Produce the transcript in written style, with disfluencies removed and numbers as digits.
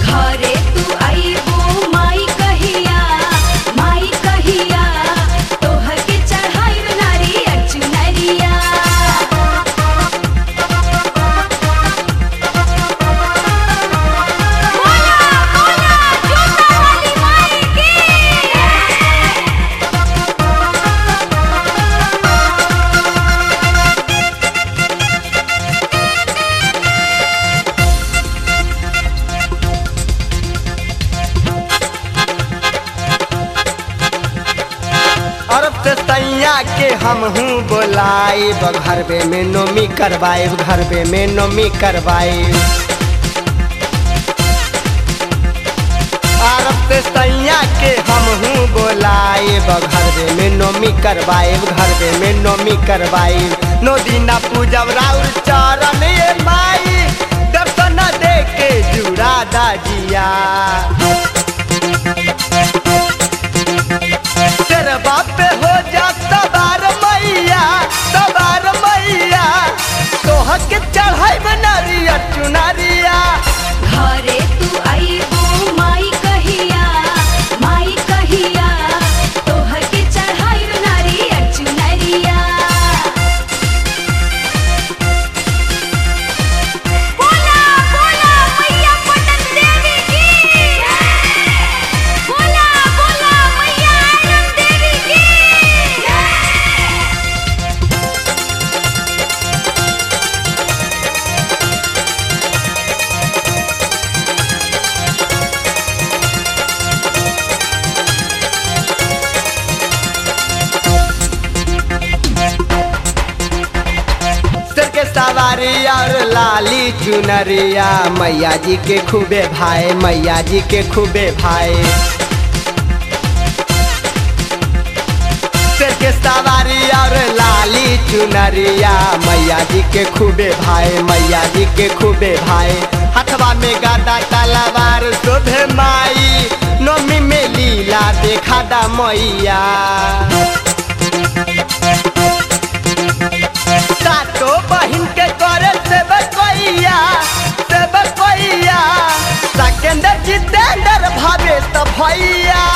घरे तू आईबो माई कहिया तोहर के चढ़ाई नारियर चुनरिया। अरब से तैया के हमहू बोलाइब घरबे में नोमी करवाइब घरबे में नोमी करवाइब। अरब से तैया के हमहू बोलाइब घरबे में नोमी करवाइब घरबे में नोमी करवाइब। नो दिना पूजब राउर चरण ये माई दर्शन दे के जुड़ा दाजिया। तेरे बाप पे हो जा सवार मैया तोहर के चढ़ाई नारियर चुनरिया। घरे तू आईबो माई कहिया तोहर के चढ़ाई नारियर चुनरिया। बोला बोला मैया पटन देवी की बोला बोला मैया आनंद देवी की। सिर के सवारी और लाली चुनरिया मैया जी के खूबे भाई मैया जी के खूबे भाई। सिर के सवारी और लाली चुनरिया मैया जी के खूबे भाई मैया जी के खूबे भाई। हथवा में गादा तलवार शोभे माई नोमी में लीला देखा दा मैया। सातो बहिन के करे सेवकैया सेकेंद्र जितेंद्र भावे तो भैया।